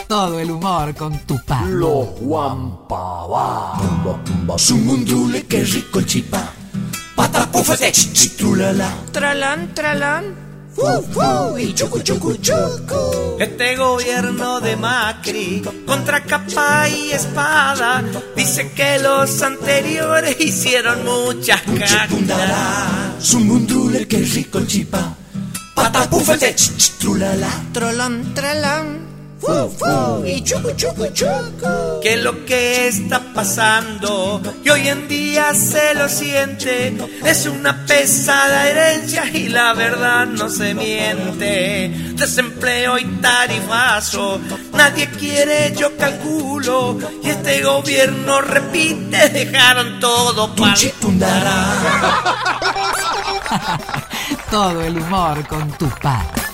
Todo el humor con Tupac. Los Guampabá. Sumundule, qué rico el chipá. Patapufete, chichulala. Tralán, tralán. Y chucu, chucu, chucu. Este gobierno de Macri, contra capa y espada, dice que los anteriores hicieron muchas cagadas. Sumundule, qué rico el chipá. Patapufete, chichulala. Tralán, tralán. Y chucu, chucu, chucu. Que lo que está pasando y hoy en día se lo siente, es una pesada herencia y la verdad no se miente. Desempleo y tarifazo, nadie quiere, yo calculo, y este gobierno repite, dejaron todo para Tundará. Todo el humor con Tupac.